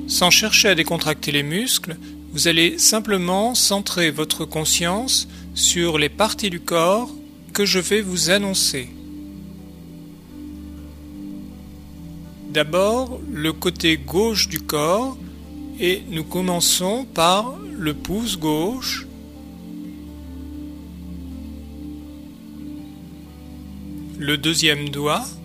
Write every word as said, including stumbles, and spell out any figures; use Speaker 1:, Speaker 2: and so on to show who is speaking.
Speaker 1: Sans chercher à décontracter les muscles, vous allez simplement centrer votre conscience sur les parties du corps que je vais vous annoncer. D'abord, le côté gauche du corps, et nous commençons par le pouce gauche, le deuxième doigt,